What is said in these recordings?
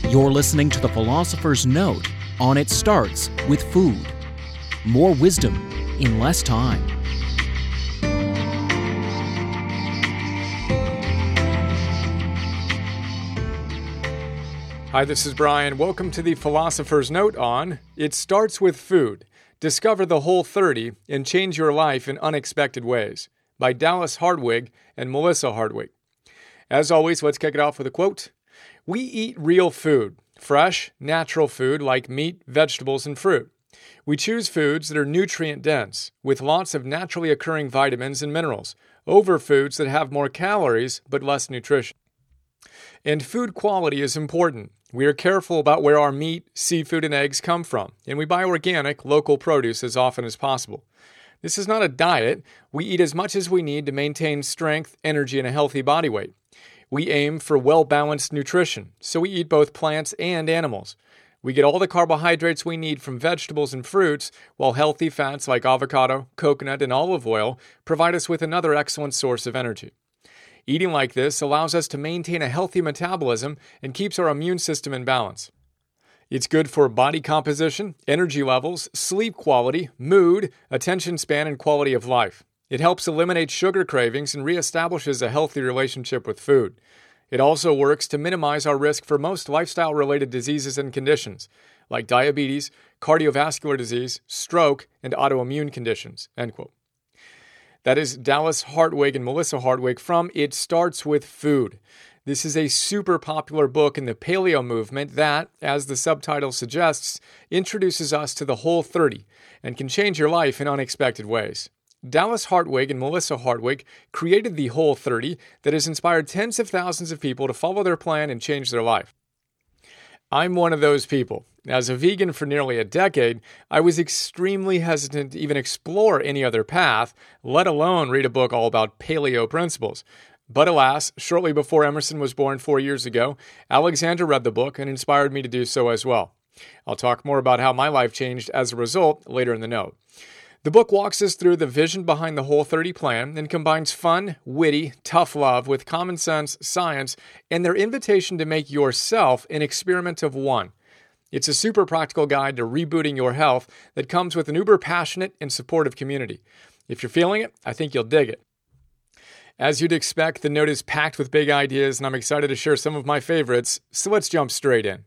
You're listening to The Philosopher's Note on It Starts with Food. More wisdom in less time. Hi, this is Brian. Welcome to The Philosopher's Note on It Starts with Food. Discover the Whole30 and change your life in unexpected ways by Dallas Hartwig and Melissa Hartwig. As always, let's kick it off with a quote. We eat real food, fresh, natural food like meat, vegetables, and fruit. We choose foods that are nutrient-dense, with lots of naturally occurring vitamins and minerals, over foods that have more calories but less nutrition. And food quality is important. We are careful about where our meat, seafood, and eggs come from, and we buy organic, local produce as often as possible. This is not a diet. We eat as much as we need to maintain strength, energy, and a healthy body weight. We aim for well-balanced nutrition, so we eat both plants and animals. We get all the carbohydrates we need from vegetables and fruits, while healthy fats like avocado, coconut, and olive oil provide us with another excellent source of energy. Eating like this allows us to maintain a healthy metabolism and keeps our immune system in balance. It's good for body composition, energy levels, sleep quality, mood, attention span, and quality of life. It helps eliminate sugar cravings and reestablishes a healthy relationship with food. It also works to minimize our risk for most lifestyle-related diseases and conditions, like diabetes, cardiovascular disease, stroke, and autoimmune conditions." End quote. That is Dallas Hartwig and Melissa Hartwig from It Starts with Food. This is a super popular book in the paleo movement that, as the subtitle suggests, introduces us to the Whole30 and can change your life in unexpected ways. Dallas Hartwig and Melissa Hartwig created the Whole30 that has inspired tens of thousands of people to follow their plan and change their life. I'm one of those people. As a vegan for nearly a decade, I was extremely hesitant to even explore any other path, let alone read a book all about paleo principles. But alas, shortly before Emerson was born 4 years ago, Alexandra read the book and inspired me to do so as well. I'll talk more about how my life changed as a result later in the note. The book walks us through the vision behind the Whole30 plan and combines fun, witty, tough love with common sense, science, and their invitation to make yourself an experiment of one. It's a super practical guide to rebooting your health that comes with an uber passionate and supportive community. If you're feeling it, I think you'll dig it. As you'd expect, the note is packed with big ideas, and I'm excited to share some of my favorites, so let's jump straight in.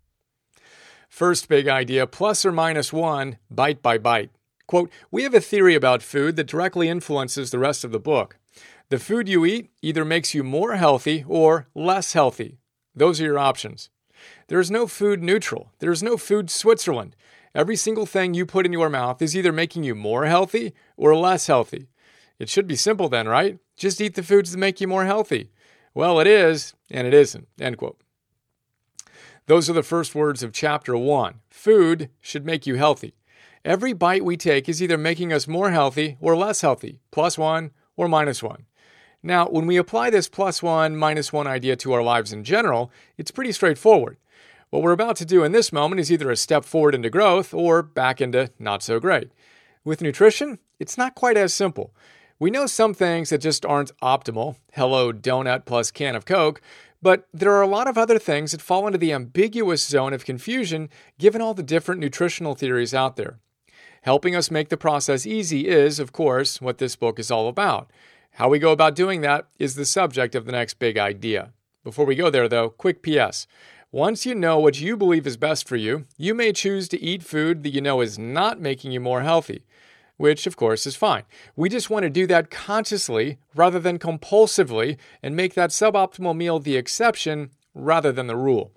First big idea, plus or minus one, bite by bite. Quote, we have a theory about food that directly influences the rest of the book. The food you eat either makes you more healthy or less healthy. Those are your options. There is no food neutral. There is no food Switzerland. Every single thing you put in your mouth is either making you more healthy or less healthy. It should be simple then, right? Just eat the foods that make you more healthy. Well, it is, and it isn't. End quote. Those are the first words of chapter 1. Food should make you healthy. Every bite we take is either making us more healthy or less healthy, plus one or minus one. Now, when we apply this plus one, minus one idea to our lives in general, it's pretty straightforward. What we're about to do in this moment is either a step forward into growth or back into not so great. With nutrition, it's not quite as simple. We know some things that just aren't optimal, hello donut plus can of Coke, but there are a lot of other things that fall into the ambiguous zone of confusion given all the different nutritional theories out there. Helping us make the process easy is, of course, what this book is all about. How we go about doing that is the subject of the next big idea. Before we go there, though, quick PS. Once you know what you believe is best for you, you may choose to eat food that you know is not making you more healthy, which, of course, is fine. We just want to do that consciously rather than compulsively and make that suboptimal meal the exception rather than the rule.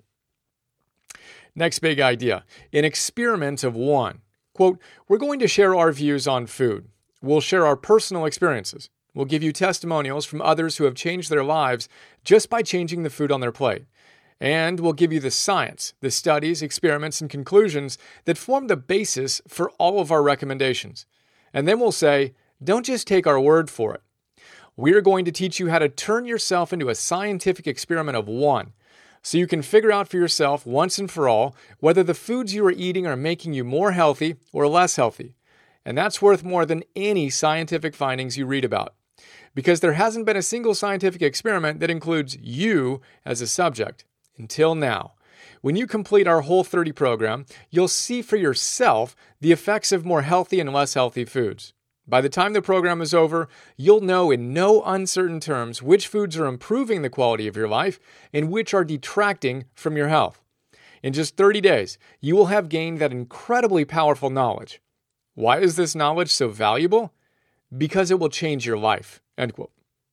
Next big idea, an experiment of one. Quote, we're going to share our views on food. We'll share our personal experiences. We'll give you testimonials from others who have changed their lives just by changing the food on their plate. And we'll give you the science, the studies, experiments, and conclusions that form the basis for all of our recommendations. And then we'll say, don't just take our word for it. We're going to teach you how to turn yourself into a scientific experiment of one, so you can figure out for yourself once and for all whether the foods you are eating are making you more healthy or less healthy. And that's worth more than any scientific findings you read about, because there hasn't been a single scientific experiment that includes you as a subject until now. When you complete our Whole30 program, you'll see for yourself the effects of more healthy and less healthy foods. By the time the program is over, you'll know in no uncertain terms which foods are improving the quality of your life and which are detracting from your health. In just 30 days, you will have gained that incredibly powerful knowledge. Why is this knowledge so valuable? Because it will change your life. End quote.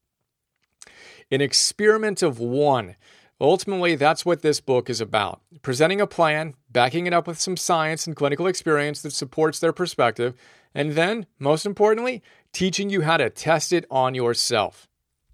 An experiment of one. Ultimately, that's what this book is about. Presenting a plan, backing it up with some science and clinical experience that supports their perspective, and then, most importantly, teaching you how to test it on yourself.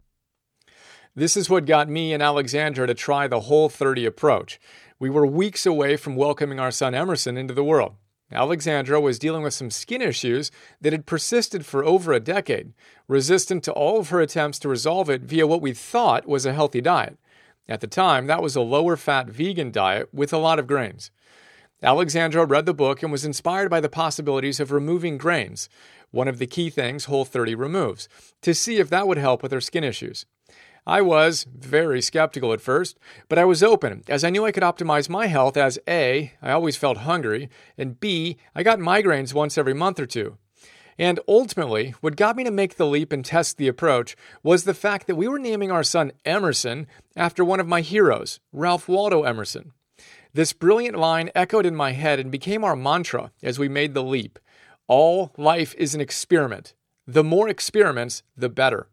This is what got me and Alexandra to try the Whole30 approach. We were weeks away from welcoming our son Emerson into the world. Alexandra was dealing with some skin issues that had persisted for over a decade, resistant to all of her attempts to resolve it via what we thought was a healthy diet. At the time, that was a lower-fat vegan diet with a lot of grains. Alexandra read the book and was inspired by the possibilities of removing grains, one of the key things Whole30 removes, to see if that would help with her skin issues. I was very skeptical at first, but I was open, as I knew I could optimize my health as A, I always felt hungry, and B, I got migraines once every month or two. And ultimately, what got me to make the leap and test the approach was the fact that we were naming our son Emerson after one of my heroes, Ralph Waldo Emerson. This brilliant line echoed in my head and became our mantra as we made the leap. All life is an experiment. The more experiments, the better.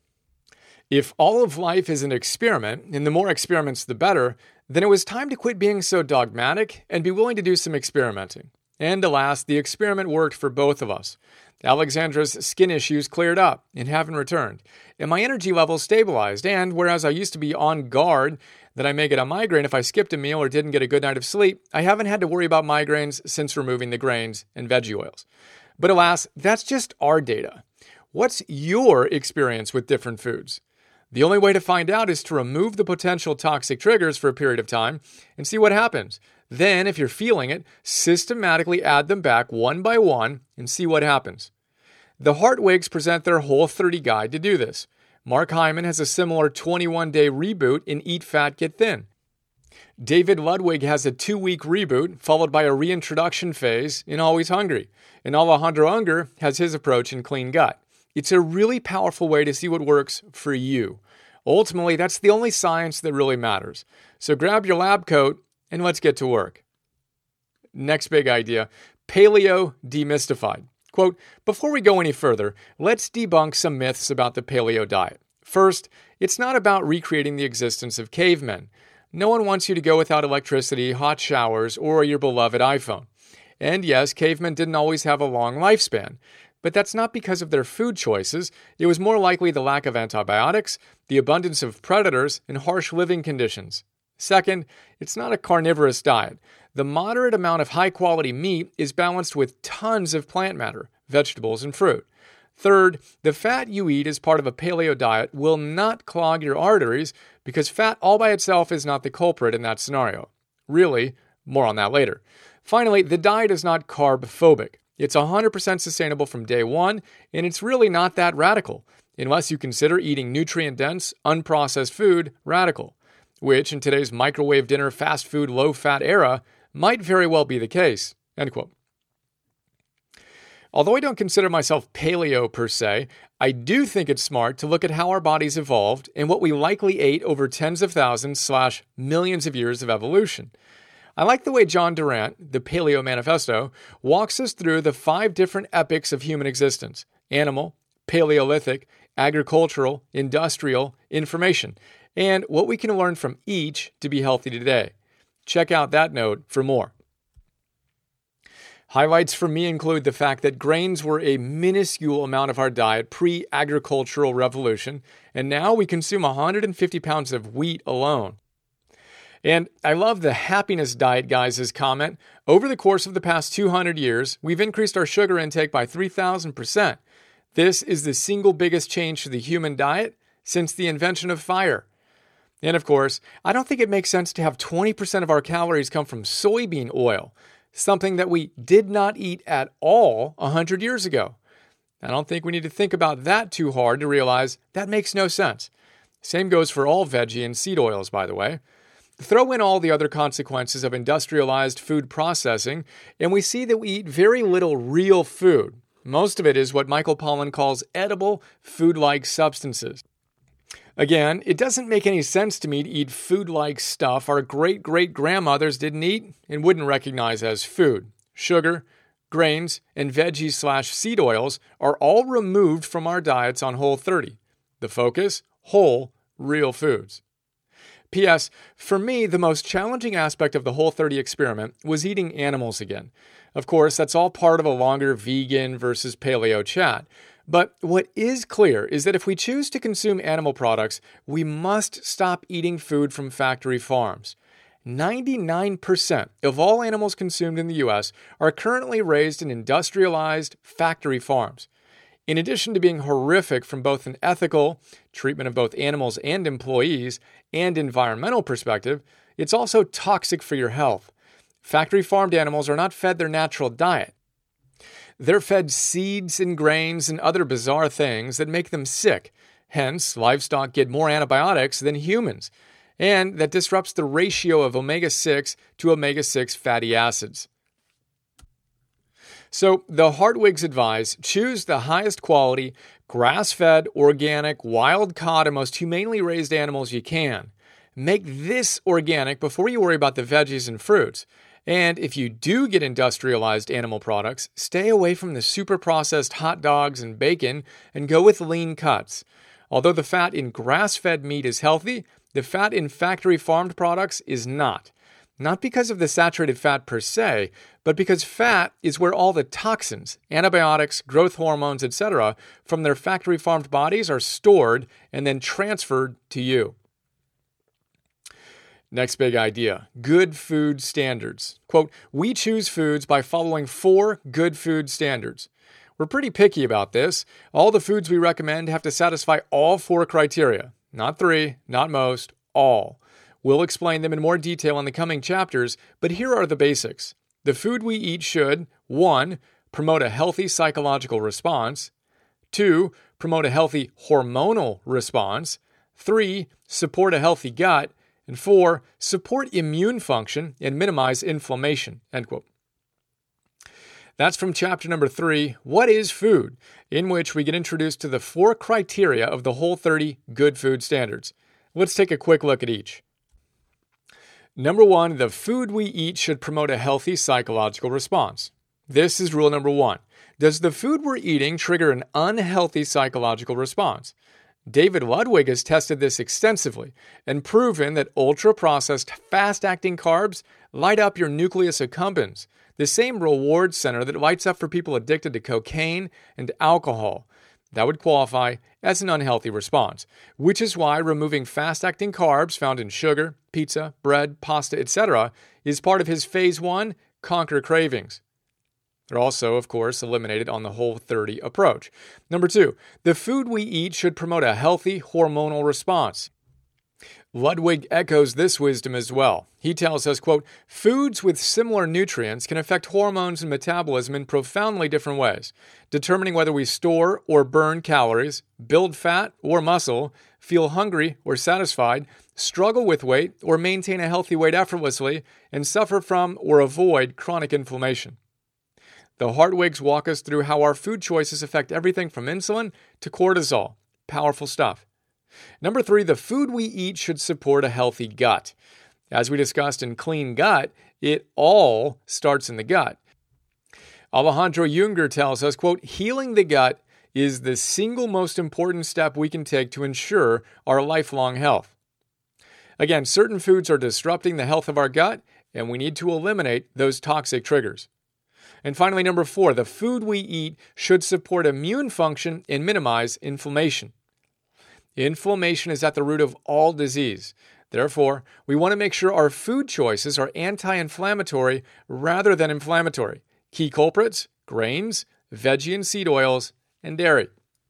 If all of life is an experiment, and the more experiments the better, then it was time to quit being so dogmatic and be willing to do some experimenting. And alas, the experiment worked for both of us. Alexandra's skin issues cleared up and haven't returned, and my energy levels stabilized, and whereas I used to be on guard that I may get a migraine if I skipped a meal or didn't get a good night of sleep, I haven't had to worry about migraines since removing the grains and veggie oils. But alas, that's just our data. What's your experience with different foods? The only way to find out is to remove the potential toxic triggers for a period of time and see what happens. Then, if you're feeling it, systematically add them back one by one and see what happens. The Hartwigs present their Whole30 guide to do this. Mark Hyman has a similar 21-day reboot in Eat Fat, Get Thin. David Ludwig has a 2-week reboot followed by a reintroduction phase in Always Hungry. And Alejandro Unger has his approach in Clean Gut. It's a really powerful way to see what works for you. Ultimately, that's the only science that really matters. So grab your lab coat and let's get to work. Next big idea, paleo demystified. Quote, before we go any further, let's debunk some myths about the paleo diet. First, it's not about recreating the existence of cavemen. No one wants you to go without electricity, hot showers, or your beloved iPhone. And yes, cavemen didn't always have a long lifespan. But that's not because of their food choices. It was more likely the lack of antibiotics, the abundance of predators, and harsh living conditions. Second, it's not a carnivorous diet. The moderate amount of high-quality meat is balanced with tons of plant matter, vegetables, and fruit. Third, the fat you eat as part of a paleo diet will not clog your arteries because fat all by itself is not the culprit in that scenario. Really, more on that later. Finally, the diet is not carb-phobic. It's 100% sustainable from day one, and it's really not that radical, unless you consider eating nutrient-dense, unprocessed food radical, which in today's microwave dinner, fast food, low-fat era might very well be the case. End quote. Although I don't consider myself paleo per se, I do think it's smart to look at how our bodies evolved and what we likely ate over tens of thousands / millions of years of evolution. I like the way John Durant, the Paleo Manifesto, walks us through the 5 different epochs of human existence: animal, Paleolithic, agricultural, industrial, information, and what we can learn from each to be healthy today. Check out that note for more. Highlights for me include the fact that grains were a minuscule amount of our diet pre-agricultural revolution, and now we consume 150 pounds of wheat alone. And I love the Happiness Diet Guys' comment. Over the course of the past 200 years, we've increased our sugar intake by 3,000%. This is the single biggest change to the human diet since the invention of fire. And of course, I don't think it makes sense to have 20% of our calories come from soybean oil, something that we did not eat at all 100 years ago. I don't think we need to think about that too hard to realize that makes no sense. Same goes for all veggie and seed oils, by the way. Throw in all the other consequences of industrialized food processing, and we see that we eat very little real food. Most of it is what Michael Pollan calls edible, food-like substances. Again, it doesn't make any sense to me to eat food-like stuff our great-great-grandmothers didn't eat and wouldn't recognize as food. Sugar, grains, and veggie/seed oils are all removed from our diets on Whole30. The focus, whole, real foods. P.S. For me, the most challenging aspect of the Whole30 experiment was eating animals again. Of course, that's all part of a longer vegan versus paleo chat. But what is clear is that if we choose to consume animal products, we must stop eating food from factory farms. 99% of all animals consumed in the U.S. are currently raised in industrialized factory farms. In addition to being horrific from both an ethical, treatment of both animals and employees, and environmental perspective, it's also toxic for your health. Factory farmed animals are not fed their natural diet. They're fed seeds and grains and other bizarre things that make them sick. Hence, livestock get more antibiotics than humans. And that disrupts the ratio of omega-6 to omega-6 fatty acids. So, the Hartwigs advise choose the highest quality, grass-fed, organic, wild-caught, and most humanely raised animals you can. Make this organic before you worry about the veggies and fruits. And if you do get industrialized animal products, stay away from the super-processed hot dogs and bacon and go with lean cuts. Although the fat in grass-fed meat is healthy, the fat in factory-farmed products is not. Not because of the saturated fat per se, but because fat is where all the toxins, antibiotics, growth hormones, etc., from their factory-farmed bodies are stored and then transferred to you. Next big idea, good food standards. Quote, we choose foods by following 4 good food standards. We're pretty picky about this. All the foods we recommend have to satisfy all 4 criteria. Not 3, not most, all. We'll explain them in more detail in the coming chapters, but here are the basics. The food we eat should 1. Promote a healthy psychological response. 2. Promote a healthy hormonal response. 3. Support a healthy gut. And 4. Support immune function and minimize inflammation. End quote. That's from chapter number 3, What is Food?, in which we get introduced to the 4 criteria of the Whole30 good food standards. Let's take a quick look at each. Number 1, the food we eat should promote a healthy psychological response. This is rule number 1. Does the food we're eating trigger an unhealthy psychological response? David Ludwig has tested this extensively and proven that ultra-processed, fast-acting carbs light up your nucleus accumbens, the same reward center that lights up for people addicted to cocaine and alcohol. That would qualify as an unhealthy response, which is why removing fast-acting carbs found in sugar, pizza, bread, pasta, etc. is part of his Phase 1, Conquer Cravings. They're also, of course, eliminated on the Whole30 approach. Number 2, the food we eat should promote a healthy hormonal response. Ludwig echoes this wisdom as well. He tells us, quote, foods with similar nutrients can affect hormones and metabolism in profoundly different ways, determining whether we store or burn calories, build fat or muscle, feel hungry or satisfied, struggle with weight or maintain a healthy weight effortlessly, and suffer from or avoid chronic inflammation. The Hartwigs walk us through how our food choices affect everything from insulin to cortisol. Powerful stuff. Number 3, the food we eat should support a healthy gut. As we discussed in Clean Gut, it all starts in the gut. Alejandro Junger tells us, quote, healing the gut is the single most important step we can take to ensure our lifelong health. Again, certain foods are disrupting the health of our gut, and we need to eliminate those toxic triggers. And finally, number 4, the food we eat should support immune function and minimize inflammation. Inflammation is at the root of all disease. Therefore, we want to make sure our food choices are anti-inflammatory rather than inflammatory. Key culprits, grains, veggie and seed oils, and dairy.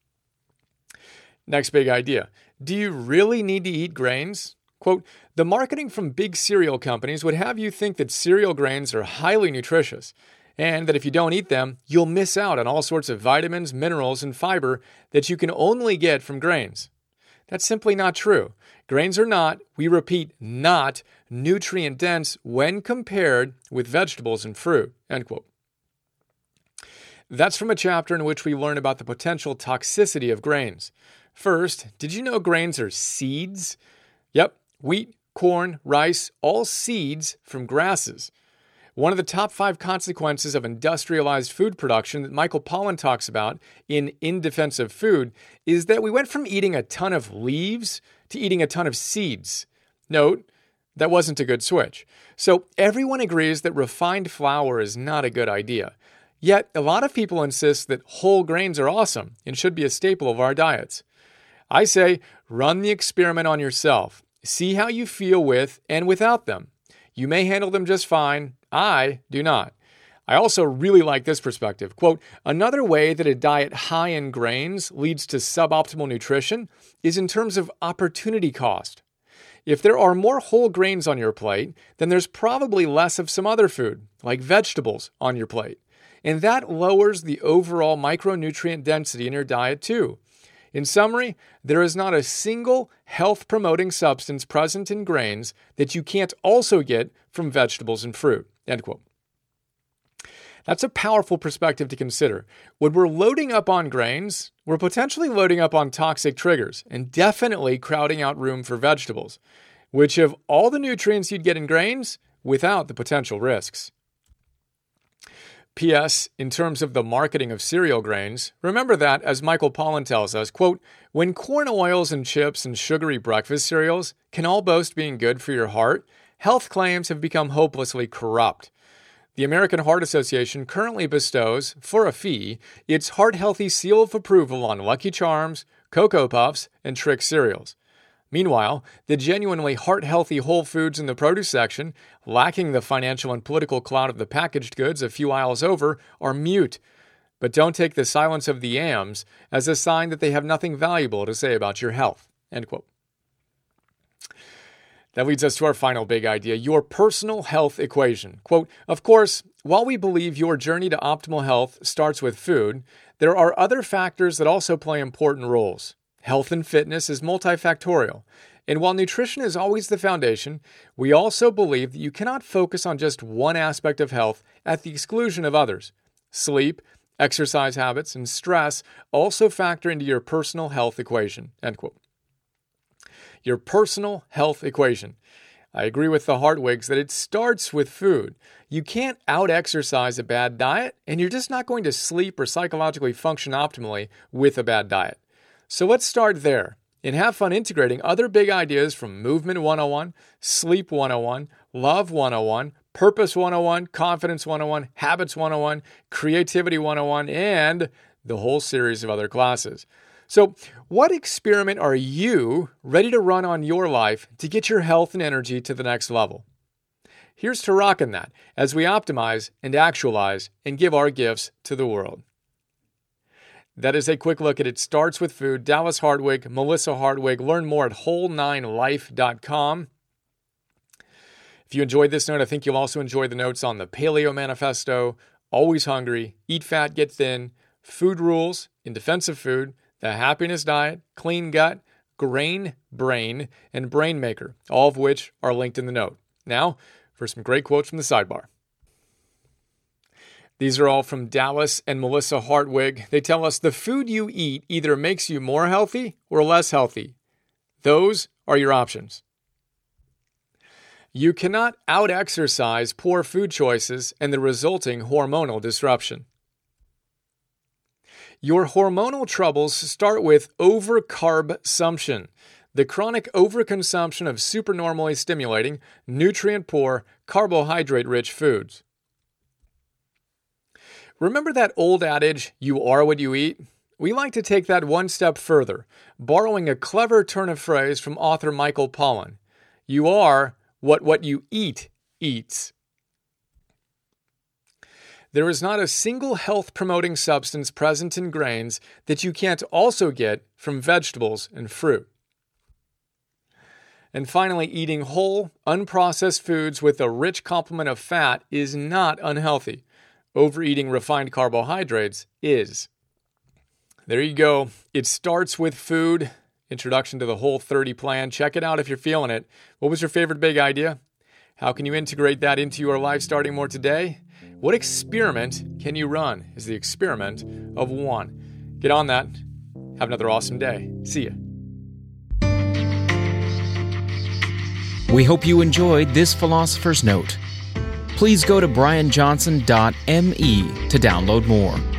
Next big idea. Do you really need to eat grains? Quote, the marketing from big cereal companies would have you think that cereal grains are highly nutritious, and that if you don't eat them, you'll miss out on all sorts of vitamins, minerals, and fiber that you can only get from grains. That's simply not true. Grains are not, we repeat, not nutrient dense when compared with vegetables and fruit, end quote. That's from a chapter in which we learn about the potential toxicity of grains. First, did you know grains are seeds? Yep, wheat, corn, rice, all seeds from grasses. One of the top 5 consequences of industrialized food production that Michael Pollan talks about in Defense of Food is that we went from eating a ton of leaves to eating a ton of seeds. Note, that wasn't a good switch. So everyone agrees that refined flour is not a good idea. Yet a lot of people insist that whole grains are awesome and should be a staple of our diets. I say, run the experiment on yourself. See how you feel with and without them. You may handle them just fine. I do not. I also really like this perspective. Quote, another way that a diet high in grains leads to suboptimal nutrition is in terms of opportunity cost. If there are more whole grains on your plate, then there's probably less of some other food, like vegetables, on your plate. And that lowers the overall micronutrient density in your diet too. In summary, there is not a single health-promoting substance present in grains that you can't also get from vegetables and fruit, end quote. That's a powerful perspective to consider. When we're loading up on grains, we're potentially loading up on toxic triggers and definitely crowding out room for vegetables, which have all the nutrients you'd get in grains without the potential risks. P.S. In terms of the marketing of cereal grains, remember that, as Michael Pollan tells us, quote, when corn oils and chips and sugary breakfast cereals can all boast being good for your heart, health claims have become hopelessly corrupt. The American Heart Association currently bestows, for a fee, its Heart Healthy seal of approval on Lucky Charms, Cocoa Puffs, and Trix cereals. Meanwhile, the genuinely heart-healthy Whole Foods in the produce section, lacking the financial and political clout of the packaged goods a few aisles over, are mute. But don't take the silence of the yams as a sign that they have nothing valuable to say about your health. End quote. That leads us to our final big idea, your personal health equation. Quote, of course, while we believe your journey to optimal health starts with food, there are other factors that also play important roles. Health and fitness is multifactorial. And while nutrition is always the foundation, we also believe that you cannot focus on just one aspect of health at the exclusion of others. Sleep, exercise habits, and stress also factor into your personal health equation. End quote. Your personal health equation. I agree with the Hartwigs that it starts with food. You can't out-exercise a bad diet, and you're just not going to sleep or psychologically function optimally with a bad diet. So let's start there and have fun integrating other big ideas from Movement 101, Sleep 101, Love 101, Purpose 101, Confidence 101, Habits 101, Creativity 101, and the whole series of other classes. So, what experiment are you ready to run on your life to get your health and energy to the next level? Here's to rocking that as we optimize and actualize and give our gifts to the world. That is a quick look at It Starts With Food. Dallas Hartwig, Melissa Hartwig. Learn more at whole9life.com. If you enjoyed this note, I think you'll also enjoy the notes on the Paleo Manifesto, Always Hungry, Eat Fat, Get Thin, Food Rules, In Defense of Food, The Happiness Diet, Clean Gut, Grain Brain, and Brain Maker, all of which are linked in the note. Now, for some great quotes from the sidebar. These are all from Dallas and Melissa Hartwig. They tell us the food you eat either makes you more healthy or less healthy. Those are your options. You cannot out-exercise poor food choices and the resulting hormonal disruption. Your hormonal troubles start with over-carb-sumption, the chronic overconsumption of supernormally stimulating, nutrient-poor, carbohydrate-rich foods. Remember that old adage, you are what you eat? We like to take that one step further, borrowing a clever turn of phrase from author Michael Pollan. You are what you eat eats. There is not a single health-promoting substance present in grains that you can't also get from vegetables and fruit. And finally, eating whole, unprocessed foods with a rich complement of fat is not unhealthy. Overeating refined carbohydrates is. There you go. It starts with food. Introduction to the Whole30 plan. Check it out if you're feeling it. What was your favorite big idea? How can you integrate that into your life starting more today? What experiment can you run is the experiment of one. Get on that. Have another awesome day. See ya. We hope you enjoyed this Philosopher's Note. Please go to brianjohnson.me to download more.